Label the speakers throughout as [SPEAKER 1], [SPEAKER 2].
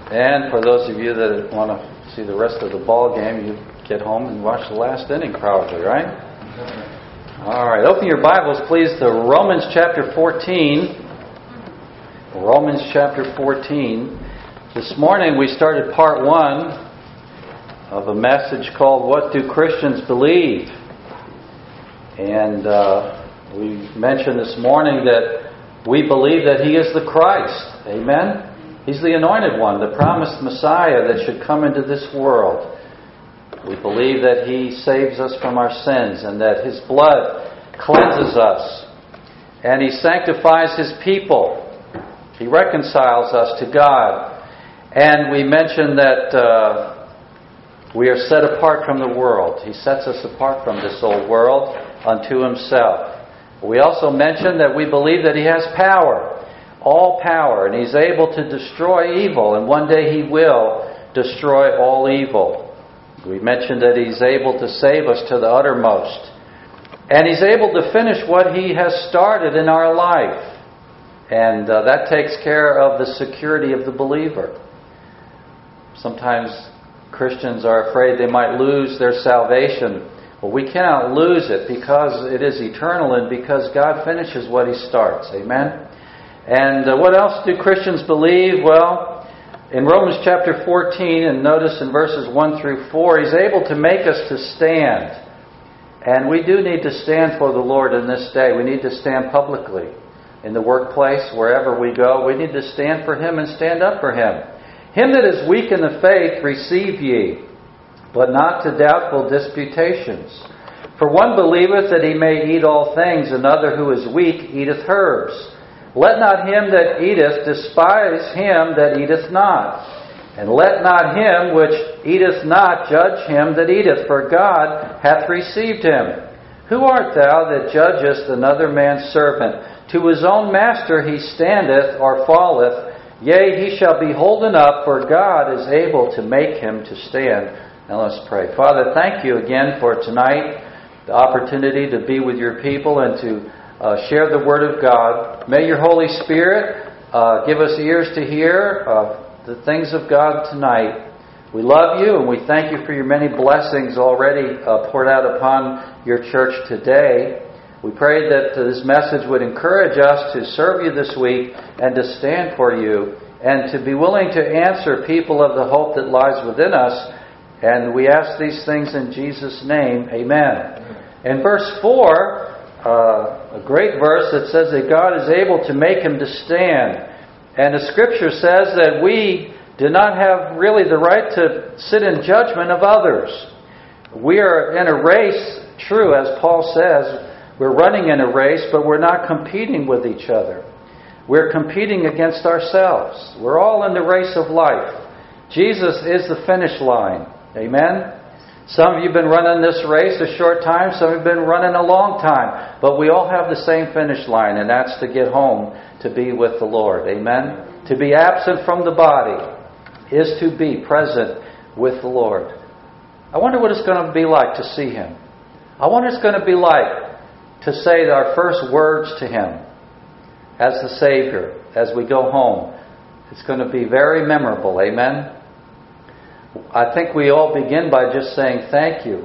[SPEAKER 1] And for those of you that want to see the rest of the ball game, you get home and watch the last inning probably, right? All right, open your Bibles, please, to Romans chapter 14. Romans chapter 14. This morning we started part 1 of a message called What Do Christians Believe? And we mentioned this morning that we believe that He is the Christ. Amen? He's the anointed one, the promised Messiah that should come into this world. We believe that He saves us from our sins and that His blood cleanses us. And He sanctifies His people. He reconciles us to God. And we mentioned that we are set apart from the world. He sets us apart from this old world unto Himself. We also mentioned that we believe that He has power. All power, and He's able to destroy evil, and one day He will destroy all evil. We mentioned that He's able to save us to the uttermost. And He's able to finish what He has started in our life. And that takes care of the security of the believer. Sometimes Christians are afraid they might lose their salvation. Well, we cannot lose it because it is eternal and because God finishes what He starts. Amen? And what else do Christians believe? Well, in Romans chapter 14, and notice in verses 1 through 4, He's able to make us to stand. And we do need to stand for the Lord in this day. We need to stand publicly. In the workplace, wherever we go, we need to stand for Him and stand up for Him. Him that is weak in the faith, receive ye, but not to doubtful disputations. For one believeth that he may eat all things, another who is weak eateth herbs. Let not him that eateth despise him that eateth not. And let not him which eateth not judge him that eateth, for God hath received him. Who art thou that judgest another man's servant? To his own master he standeth or falleth. Yea, he shall be holden up, for God is able to make him to stand. Now let's pray. Father, thank You again for tonight, the opportunity to be with Your people and to share the Word of God. May Your Holy Spirit give us ears to hear the things of God tonight. We love You and we thank You for Your many blessings already poured out upon Your church today. We pray that this message would encourage us to serve You this week and to stand for You and to be willing to answer people of the hope that lies within us. And we ask these things in Jesus' name. Amen. In verse 4, a great verse that says that God is able to make him to stand. And the Scripture says that we do not have really the right to sit in judgment of others. We are in a race, true, as Paul says, we're running in a race, but we're not competing with each other. We're competing against ourselves. We're all in the race of life. Jesus is the finish line. Amen? Some of you have been running this race a short time. Some have been running a long time. But we all have the same finish line, and that's to get home to be with the Lord. Amen? To be absent from the body is to be present with the Lord. I wonder what it's going to be like to see Him. I wonder what it's going to be like to say our first words to Him as the Savior as we go home. It's going to be very memorable. Amen? I think we all begin by just saying thank you.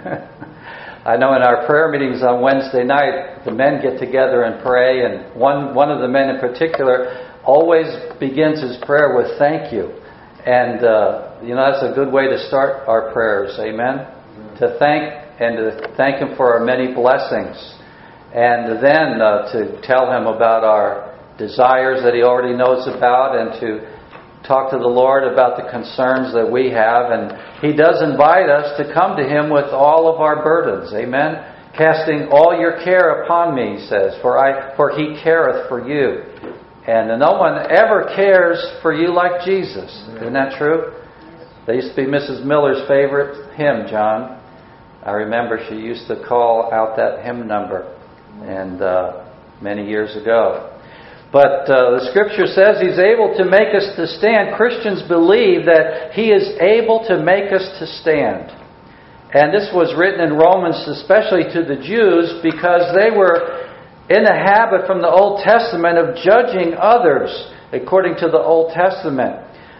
[SPEAKER 1] I know in our prayer meetings on Wednesday night, the men get together and pray, and one of the men in particular always begins his prayer with thank you. And, that's a good way to start our prayers. Amen? To thank Him for our many blessings. And then to tell Him about our desires that He already knows about, and to talk to the Lord about the concerns that we have. And He does invite us to come to Him with all of our burdens. Amen? Casting all your care upon me, He says, for He careth for you. And no one ever cares for you like Jesus. Isn't that true? That used to be Mrs. Miller's favorite hymn, John. I remember she used to call out that hymn number and many years ago. But the Scripture says He's able to make us to stand. Christians believe that He is able to make us to stand. And this was written in Romans especially to the Jews because they were in the habit from the Old Testament of judging others according to the Old Testament.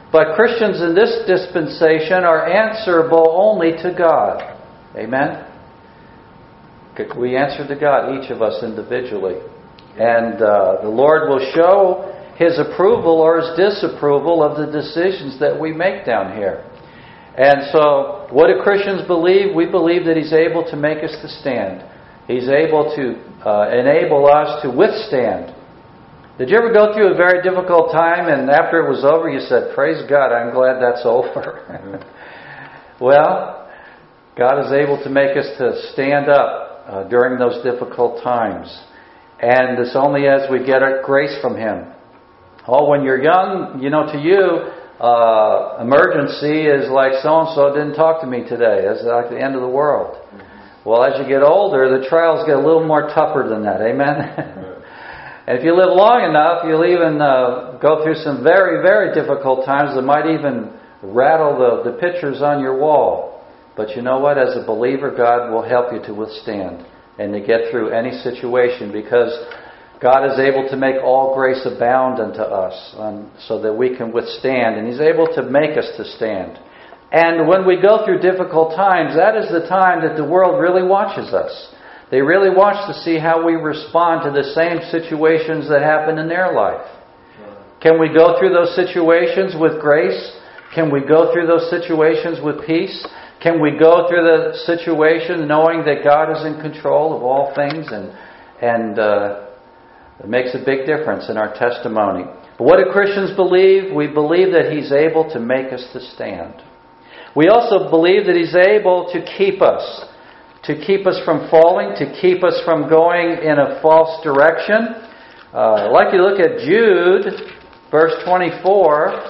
[SPEAKER 1] But Christians in this dispensation are answerable only to God. Amen? We answer to God, each of us individually. And the Lord will show His approval or His disapproval of the decisions that we make down here. And so, what do Christians believe? We believe that He's able to make us to stand. He's able to enable us to withstand. Did you ever go through a very difficult time and after it was over you said, "Praise God, I'm glad that's over"? Well, God is able to make us to stand up during those difficult times. And it's only as we get our grace from Him. Oh, when you're young, to you, emergency is like so-and-so didn't talk to me today. It's like the end of the world. Well, as you get older, the trials get a little more tougher than that. Amen? And if you live long enough, you'll even go through some very, very difficult times that might even rattle the pictures on your wall. But you know what? As a believer, God will help you to withstand and to get through any situation, because God is able to make all grace abound unto us so that we can withstand. And He's able to make us to stand. And when we go through difficult times, that is the time that the world really watches us. They really watch to see how we respond to the same situations that happen in their life. Can we go through those situations with grace? Can we go through those situations with peace? Can we go through the situation knowing that God is in control of all things? And it makes a big difference in our testimony. But what do Christians believe? We believe that He's able to make us to stand. We also believe that He's able to keep us from falling, to keep us from going in a false direction. I'd like you to look at Jude, verse 24.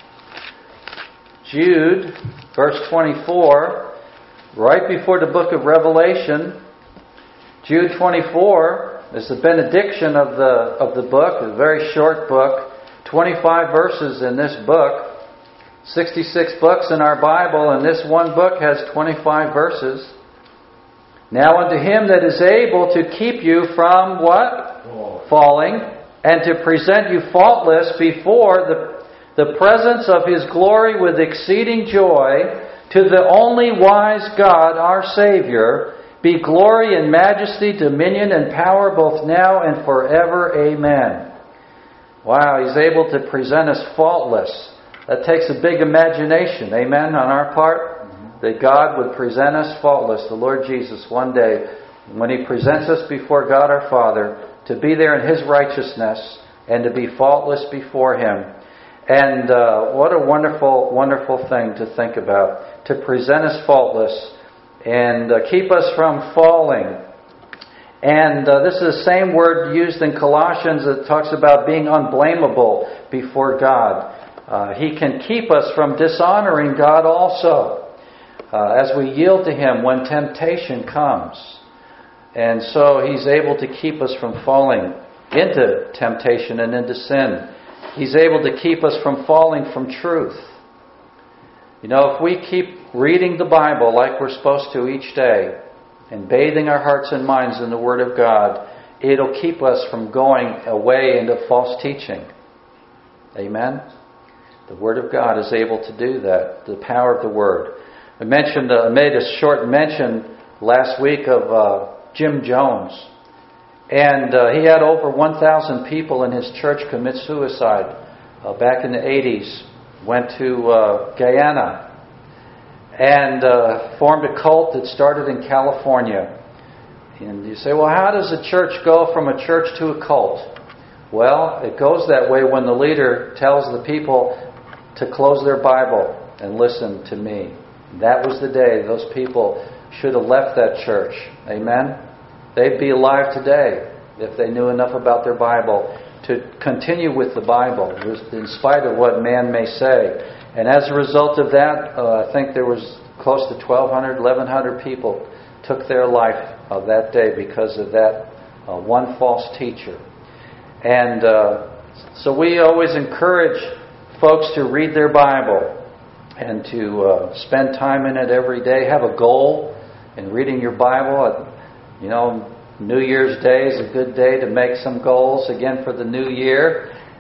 [SPEAKER 1] Jude, verse 24, right before the book of Revelation. Jude 24 is the benediction of the book, a very short book, 25 verses in this book. 66 books in our Bible, and this one book has 25 verses. Now unto Him that is able to keep you from what? Falling, and to present you faultless before the presence of His glory with exceeding joy, to the only wise God, our Savior, be glory and majesty, dominion and power both now and forever. Amen. Wow, He's able to present us faultless. That takes a big imagination, amen, on our part, that God would present us faultless. The Lord Jesus, one day, when He presents us before God our Father, to be there in His righteousness and to be faultless before Him. And what a wonderful, wonderful thing to think about, to present us faultless and keep us from falling. And this is the same word used in Colossians that talks about being unblameable before God. He can keep us from dishonoring God also as we yield to Him when temptation comes. And so He's able to keep us from falling into temptation and into sin. He's able to keep us from falling from truth. If we keep reading the Bible like we're supposed to each day and bathing our hearts and minds in the Word of God, it'll keep us from going away into false teaching. Amen? The Word of God is able to do that. The power of the Word. I made a short mention last week of Jim Jones. And he had over 1,000 people in his church commit suicide back in the 80s. Went to Guyana and formed a cult that started in California. And you say, well, how does a church go from a church to a cult? Well, it goes that way when the leader tells the people to close their Bible and listen to me. That was the day those people should have left that church. Amen? They'd be alive today if they knew enough about their Bible to continue with the Bible, in spite of what man may say. And as a result of that, I think there was close to 1,200, 1,100 people took their life that day because of that one false teacher. And so we always encourage folks to read their Bible and to spend time in it every day. Have a goal in reading your Bible. New Year's Day is a good day to make some goals again for the new year.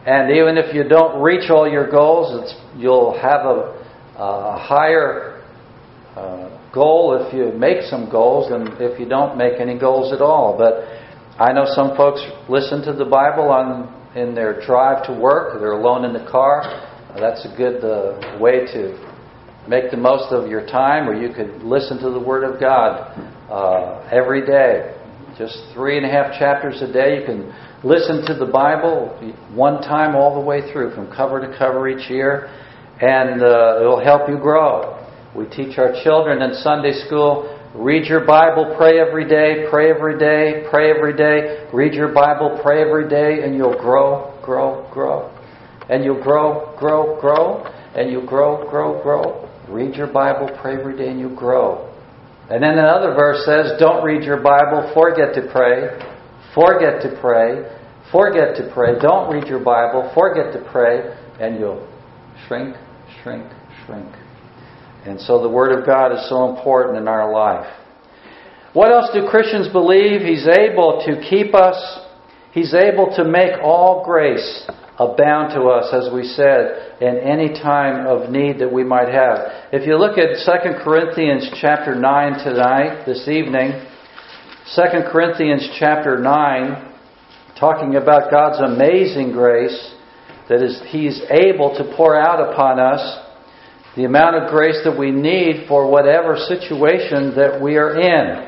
[SPEAKER 1] And even if you don't reach all your goals, you'll have a higher goal if you make some goals than if you don't make any goals at all. But I know some folks listen to the Bible in their drive to work. They're alone in the car. That's a good way to make the most of your time. Or you could listen to the Word of God every day. Just 3.5 chapters a day. You can listen to the Bible one time all the way through, from cover to cover each year, and it'll help you grow. We teach our children in Sunday school, read your Bible, pray every day, pray every day, pray every day. Read your Bible, pray every day, and you'll grow, grow, grow. And you'll grow, grow, grow. And you'll grow, grow, grow. Read your Bible, pray every day, and you'll grow. And then another verse says, don't read your Bible, forget to pray. Forget to pray. Forget to pray. Don't read your Bible, forget to pray, and you'll shrink, shrink, shrink. And so the Word of God is so important in our life. What else do Christians believe? He's able to keep us. He's able to make all grace abound to us, as we said, in any time of need that we might have. If you look at 2 Corinthians chapter 9 tonight, this evening, 2 Corinthians chapter 9, talking about God's amazing grace, that is, He's able to pour out upon us the amount of grace that we need for whatever situation that we are in.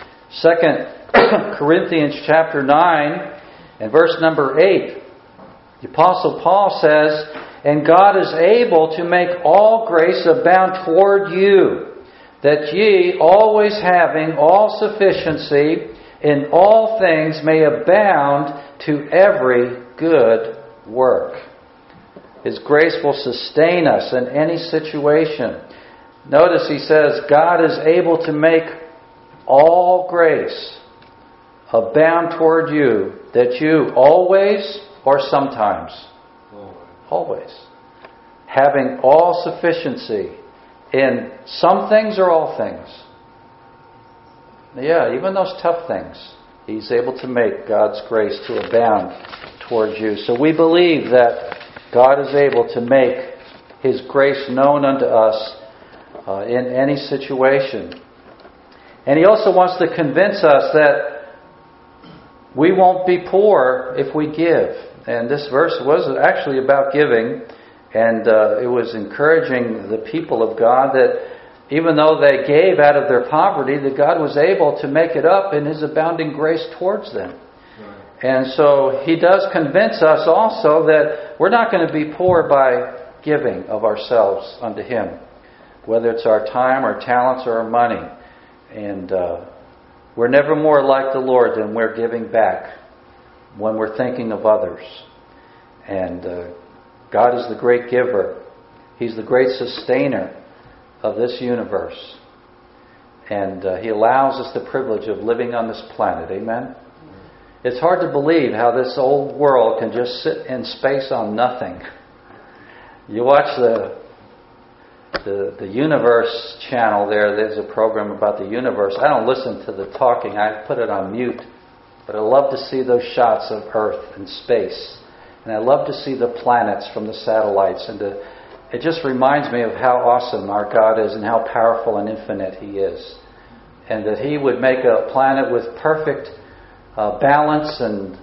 [SPEAKER 1] 2 Corinthians chapter 9 and verse number 8. The Apostle Paul says, and God is able to make all grace abound toward you, that ye, always having all sufficiency in all things, may abound to every good work. His grace will sustain us in any situation. Notice he says, God is able to make all grace abound toward you, that you always, or sometimes, always, having all sufficiency in some things or all things. Yeah, even those tough things, He's able to make God's grace to abound towards you. So we believe that God is able to make His grace known unto us in any situation. And He also wants to convince us that we won't be poor if we give. And this verse was actually about giving, and it was encouraging the people of God that even though they gave out of their poverty, that God was able to make it up in His abounding grace towards them. And so He does convince us also that we're not going to be poor by giving of ourselves unto Him, whether it's our time, our talents, or our money. And we're never more like the Lord than we're giving back when we're thinking of others. And God is the great giver. He's the great sustainer of this universe. And He allows us the privilege of living on this planet. Amen? It's hard to believe how this old world can just sit in space on nothing. You watch the Universe channel there. There's a program about the universe. I don't listen to the talking. I put it on mute. But I love to see those shots of Earth and space. And I love to see the planets from the satellites. And it just reminds me of how awesome our God is and how powerful and infinite He is. And that He would make a planet with perfect balance and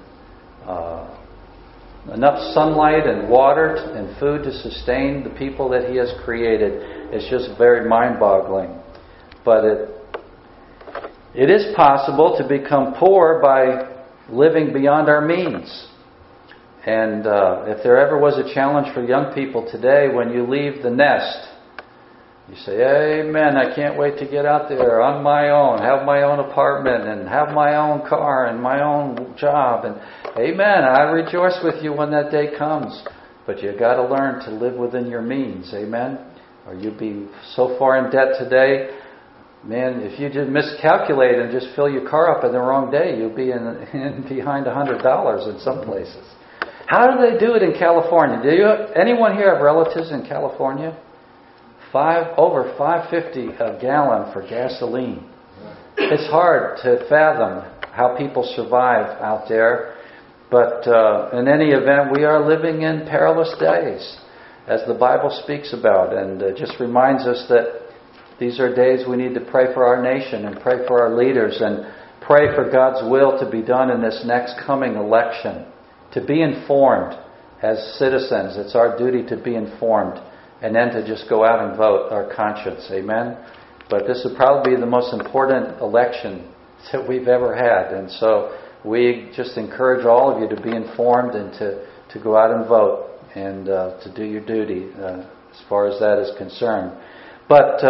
[SPEAKER 1] enough sunlight and water and food to sustain the people that He has created. It's just very mind-boggling. But it is possible to become poor by living beyond our means. And if there ever was a challenge for young people today, when you leave the nest, you say, amen, I can't wait to get out there on my own, have my own apartment, and have my own car, and my own job. And amen, I rejoice with you when that day comes. But you've got to learn to live within your means, amen? Or you'll be so far in debt today, man, if you just miscalculate and just fill your car up in the wrong day, you'll be in behind $100 in some places. How do they do it in California? Anyone here have relatives in California? Over $5.50 a gallon for gasoline. It's hard to fathom how people survive out there. But in any event, we are living in perilous days, as the Bible speaks about, and just reminds us that these are days we need to pray for our nation and pray for our leaders and pray for God's will to be done in this next coming election. To be informed as citizens. It's our duty to be informed and then to just go out and vote our conscience. Amen? But this would probably be the most important election that we've ever had. And so we just encourage all of you to be informed and to go out and vote and to do your duty as far as that is concerned. But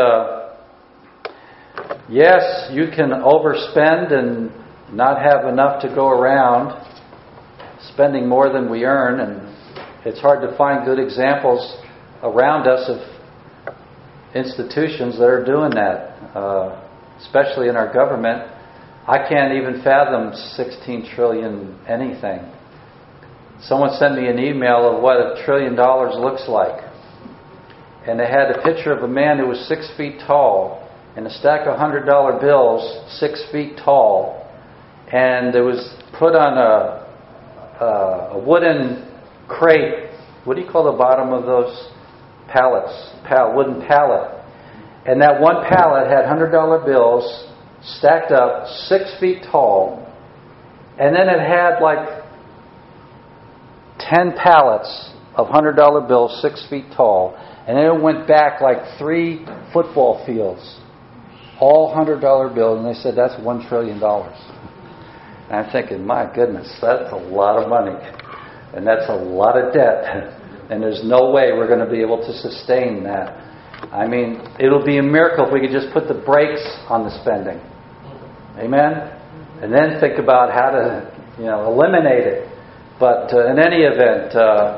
[SPEAKER 1] yes, you can overspend and not have enough to go around, spending more than we earn, and it's hard to find good examples around us of institutions that are doing that, especially in our government. I can't even fathom 16 trillion anything. Someone sent me an email of what $1 trillion looks like. And they had a picture of a man who was 6 feet tall and a stack of $100 bills 6 feet tall. And it was put on a wooden crate. What do you call the bottom of those pallets? Wooden pallet. And that one pallet had $100 bills stacked up 6 feet tall, and then it had like 10 pallets of $100 bills 6 feet tall, and then it went back like 3 football fields, all $100 bills, and they said that's $1 trillion. And I'm thinking, my goodness, that's a lot of money, and that's a lot of debt, and there's no way we're going to be able to sustain that. I mean, it'll be a miracle if we could just put the brakes on the spending. Amen? And then think about how to, eliminate it. But in any event,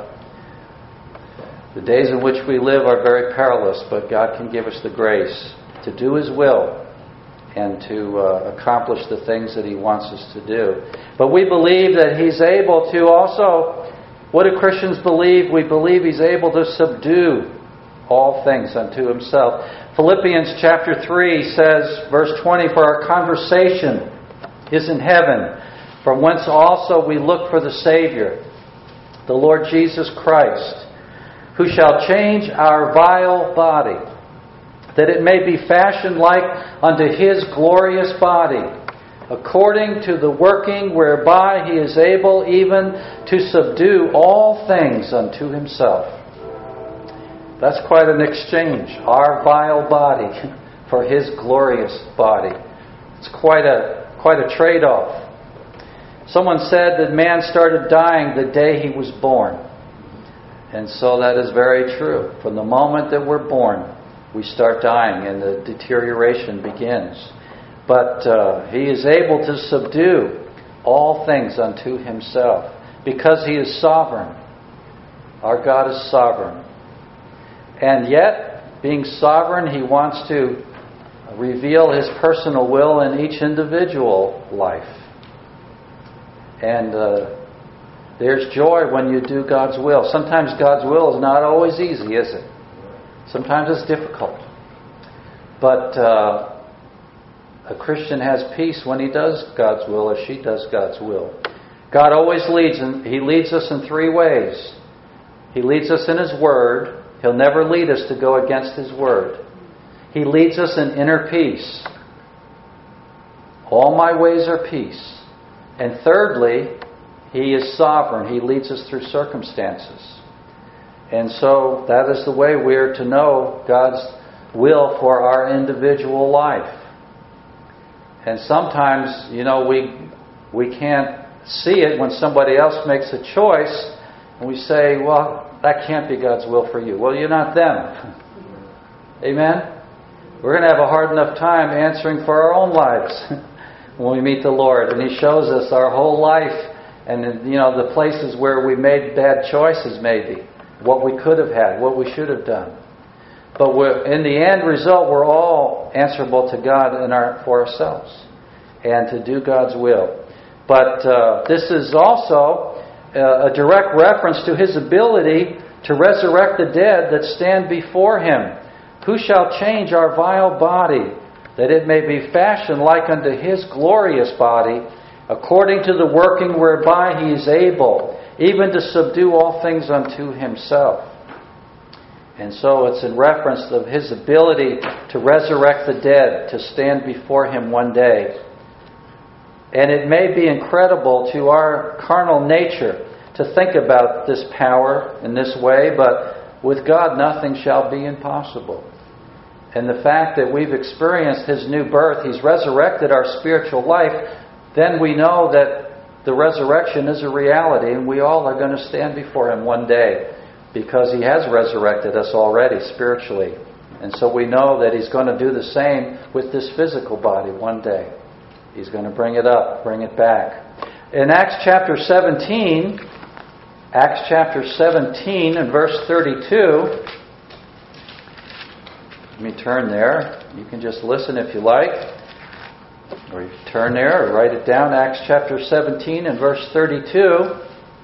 [SPEAKER 1] the days in which we live are very perilous, but God can give us the grace to do His will and to accomplish the things that He wants us to do. But we believe that He's able to also, what do Christians believe? We believe He's able to subdue all things unto Himself. Philippians chapter 3 says, verse 20, for our conversation is in heaven, from whence also we look for the Savior, the Lord Jesus Christ, who shall change our vile body, that it may be fashioned like unto His glorious body, according to the working whereby He is able even to subdue all things unto Himself. That's quite an exchange. Our vile body for His glorious body. It's quite a trade-off. Someone said that man started dying the day he was born. And so that is very true. From the moment that we're born, we start dying and the deterioration begins. But He is able to subdue all things unto Himself because He is sovereign. Our God is sovereign. And yet, being sovereign, He wants to reveal His personal will in each individual life. And there's joy when you do God's will. Sometimes God's will is not always easy, is it? Sometimes it's difficult. But a Christian has peace when he does God's will or she does God's will. God always leads, and He leads us in 3 ways. He leads us in His Word. He'll never lead us to go against His Word. He leads us in inner peace. All my ways are peace. And thirdly, He is sovereign. He leads us through circumstances. And so that is the way we are to know God's will for our individual life. And sometimes, we can't see it when somebody else makes a choice, and we say, well, that can't be God's will for you. Well, you're not them. Amen? We're going to have a hard enough time answering for our own lives when we meet the Lord. And He shows us our whole life and, the places where we made bad choices maybe. What we could have had, what we should have done. But in the end result, we're all answerable to God for ourselves and to do God's will. But this is also a direct reference to His ability to resurrect the dead that stand before Him. Who shall change our vile body, that it may be fashioned like unto His glorious body, according to the working whereby He is able, even to subdue all things unto Himself. And so it's in reference of His ability to resurrect the dead, to stand before Him one day. And it may be incredible to our carnal nature to think about this power in this way, but with God nothing shall be impossible. And the fact that we've experienced His new birth, He's resurrected our spiritual life, then we know that the resurrection is a reality, and we all are going to stand before Him one day, because He has resurrected us already spiritually. And so we know that He's going to do the same with this physical body one day. He's going to bring it up, bring it back. In Acts chapter 17 and verse 32, let me turn there. You can just listen if you like. Or you turn there or write it down. Acts chapter 17 and verse 32.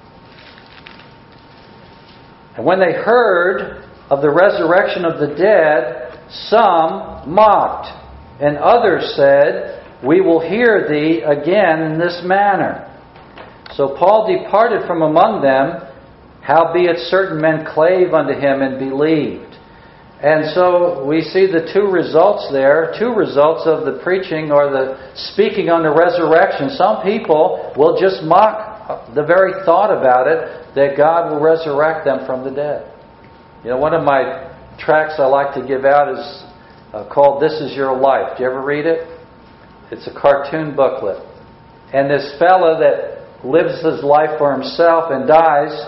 [SPEAKER 1] And when they heard of the resurrection of the dead, some mocked, and others said, We will hear thee again in this manner. So Paul departed from among them, howbeit certain men clave unto him and believed. And so we see the two results there, two results of the preaching or the speaking on the resurrection. Some people will just mock the very thought about it, that God will resurrect them from the dead. You know, one of my tracts I like to give out is called This Is Your Life. Do you ever read it? It's a cartoon booklet. And this fella that lives his life for himself and dies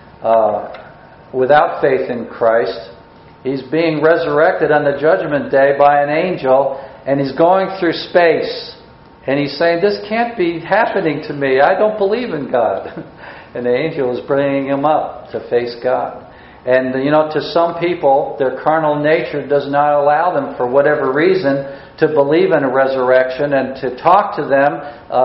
[SPEAKER 1] without faith in Christ, he's being resurrected on the judgment day by an angel, and he's going through space. And he's saying, this can't be happening to me. I don't believe in God. And the angel is bringing him up to face God. And, you know, to some people, their carnal nature does not allow them, for whatever reason, to believe in a resurrection. And to talk to them,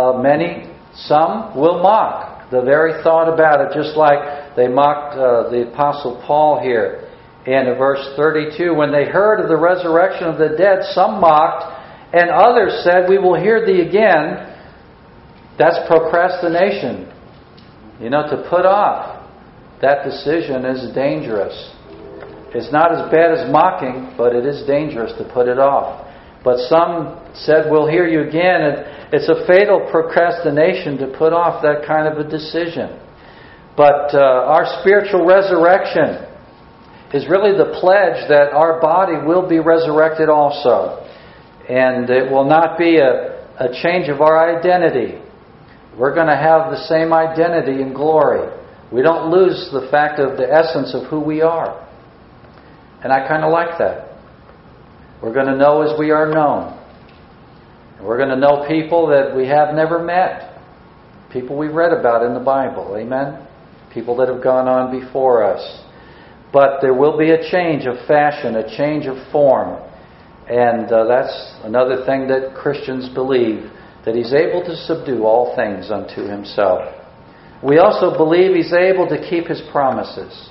[SPEAKER 1] some will mock the very thought about it, just like they mocked the Apostle Paul here. And in verse 32, when they heard of the resurrection of the dead, some mocked, and others said, We will hear thee again. That's procrastination. You know, to put off that decision is dangerous. It's not as bad as mocking, but it is dangerous to put it off. But some said, We'll hear you again. And it's a fatal procrastination to put off that kind of a decision. But our spiritual resurrection is really the pledge that our body will be resurrected also. And it will not be a change of our identity. We're going to have the same identity in glory. We don't lose the fact of the essence of who we are. And I kind of like that. We're going to know as we are known. And we're going to know people that we have never met. People we've read about in the Bible. Amen? People that have gone on before us. But there will be a change of fashion, a change of form. And that's another thing that Christians believe, that He's able to subdue all things unto Himself. We also believe He's able to keep His promises.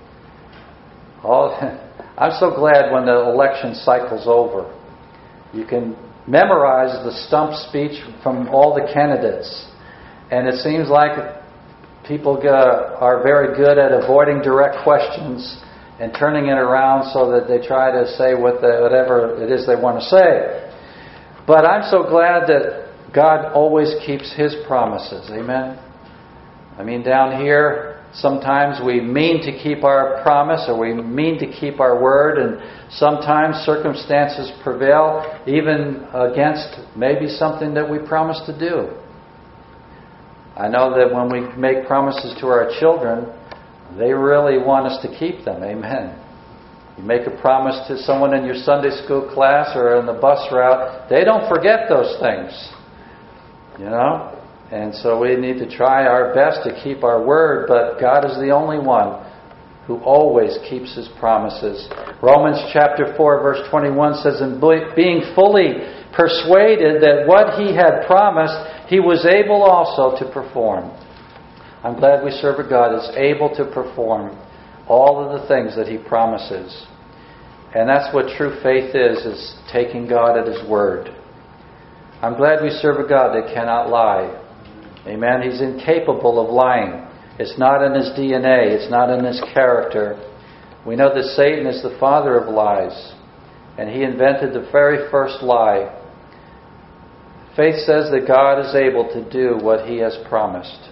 [SPEAKER 1] I'm so glad when the election cycle's over. You can memorize the stump speech from all the candidates. And it seems like people are very good at avoiding direct questions and turning it around so that they try to say whatever it is they want to say. But I'm so glad that God always keeps His promises. Amen? I mean, down here, sometimes we mean to keep our promise, or we mean to keep our word, and sometimes circumstances prevail even against maybe something that we promised to do. I know that when we make promises to our children, they really want us to keep them. Amen. You make a promise to someone in your Sunday school class or on the bus route, they don't forget those things. You know? And so we need to try our best to keep our word, but God is the only one who always keeps His promises. Romans chapter 4 verse 21 says, And being fully persuaded that what He had promised, He was able also to perform. I'm glad we serve a God that's able to perform all of the things that He promises. And that's what true faith is taking God at His word. I'm glad we serve a God that cannot lie. Amen. He's incapable of lying. It's not in his DNA. It's not in his character. We know that Satan is the father of lies, and he invented the very first lie. Faith says that God is able to do what He has promised.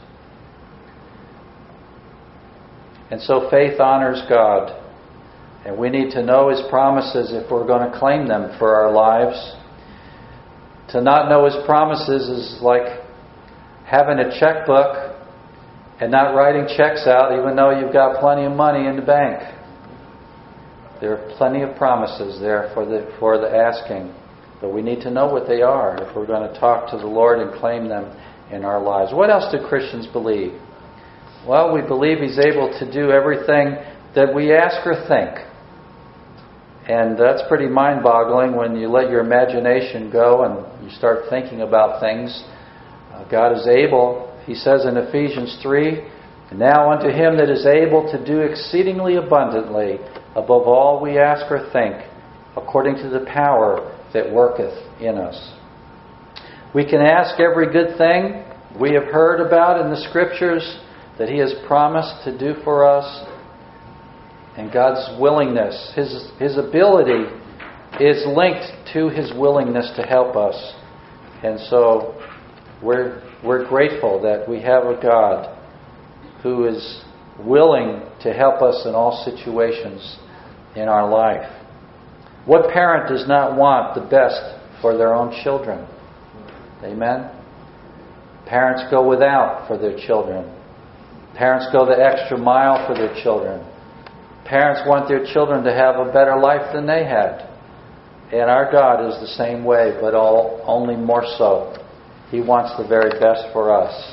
[SPEAKER 1] And so faith honors God. And we need to know His promises if we're going to claim them for our lives. To not know His promises is like having a checkbook and not writing checks out even though you've got plenty of money in the bank. There are plenty of promises there for the asking. But we need to know what they are if we're going to talk to the Lord and claim them in our lives. What else do Christians believe? Well, we believe He's able to do everything that we ask or think. And that's pretty mind-boggling when you let your imagination go and you start thinking about things. God is able, He says in Ephesians 3, "Now unto Him that is able to do exceedingly abundantly above all we ask or think, according to the power that worketh in us." We can ask every good thing we have heard about in the Scriptures that He has promised to do for us. And God's willingness, His ability is linked to His willingness to help us. And so we're grateful that we have a God who is willing to help us in all situations in our life. What parent does not want the best for their own children? Amen? Parents go without for their children. Parents go the extra mile for their children. Parents want their children to have a better life than they had. And our God is the same way, but only more so. He wants the very best for us.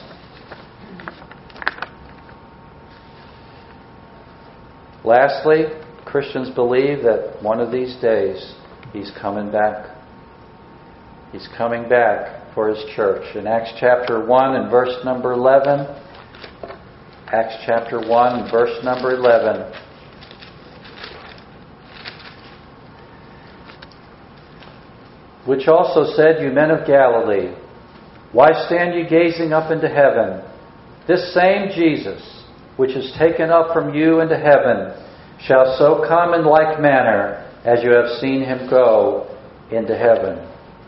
[SPEAKER 1] Lastly, Christians believe that one of these days He's coming back. He's coming back for His church. In Acts chapter 1 and verse number 11, Acts chapter 1 and verse number 11, "Which also said, You men of Galilee, why stand ye gazing up into heaven? This same Jesus, which is taken up from you into heaven, shall so come in like manner as you have seen Him go into heaven."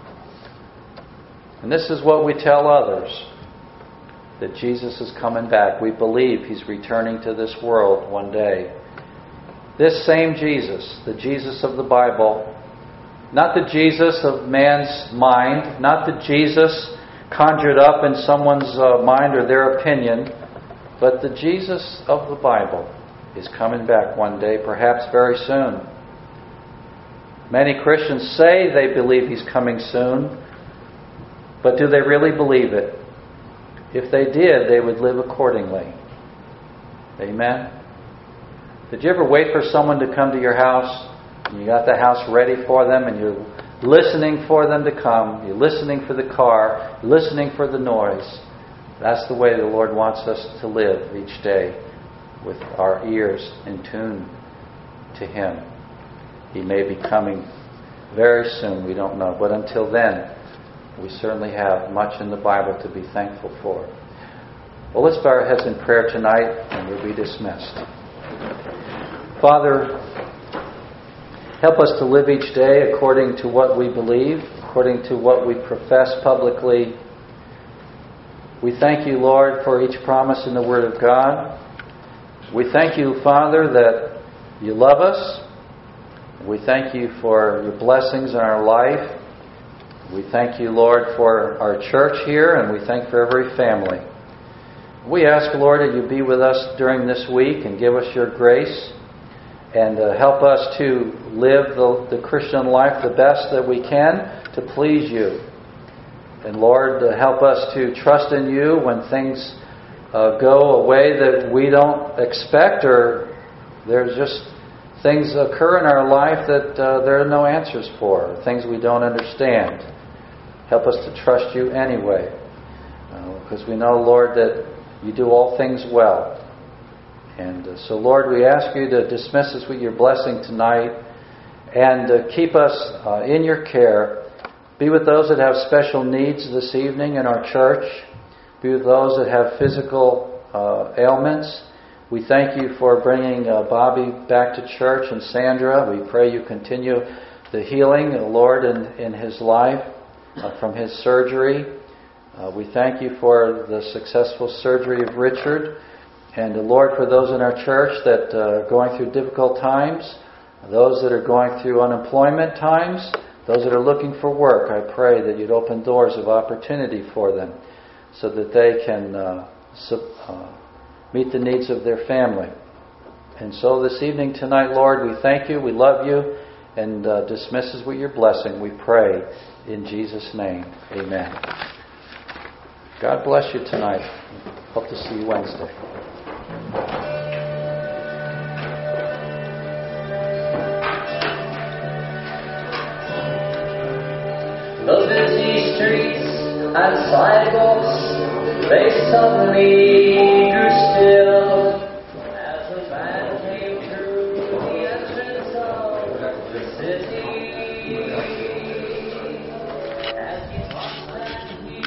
[SPEAKER 1] And this is what we tell others, that Jesus is coming back. We believe He's returning to this world one day. This same Jesus, the Jesus of the Bible, not the Jesus of man's mind, not the Jesus conjured up in someone's mind or their opinion, but the Jesus of the Bible is coming back one day, perhaps very soon. Many Christians say they believe He's coming soon, but do they really believe it? If they did, they would live accordingly. Amen? Did you ever wait for someone to come to your house? And you got the house ready for them and you're listening for them to come. You're listening for the car. You're listening for the noise. That's the way the Lord wants us to live each day, with our ears in tune to Him. He may be coming very soon, we don't know. But until then, we certainly have much in the Bible to be thankful for. Well, let's bow our heads in prayer tonight and we'll be dismissed. Father, help us to live each day according to what we believe, according to what we profess publicly. We thank You, Lord, for each promise in the Word of God. We thank You, Father, that You love us. We thank You for Your blessings in our life. We thank You, Lord, for our church here, and we thank for every family. We ask, Lord, that You be with us during this week and give us Your grace and help us to live the Christian life the best that we can to please You. And Lord, help us to trust in You when things go a way that we don't expect, or there's just things occur in our life that there are no answers for, things we don't understand. Help us to trust You anyway, because we know, Lord, that You do all things well. And so, Lord, we ask You to dismiss us with Your blessing tonight and keep us in Your care. Be with those that have special needs this evening in our church. Be with those that have physical ailments. We thank you for bringing Bobby back to church and Sandra. We pray you continue the healing, Lord, in his life from his surgery. We thank you for the successful surgery of Richard. And Lord, for those in our church that are going through difficult times, those that are going through unemployment times, those that are looking for work, I pray that you'd open doors of opportunity for them so that they can meet the needs of their family. And so this evening, tonight, Lord, we thank you, we love you, and dismiss us with your blessing, we pray in Jesus' name. Amen. God bless you tonight. Hope to see you Wednesday.
[SPEAKER 2] The busy streets and sidewalks, they suddenly grew still as the band came through the entrance of the city.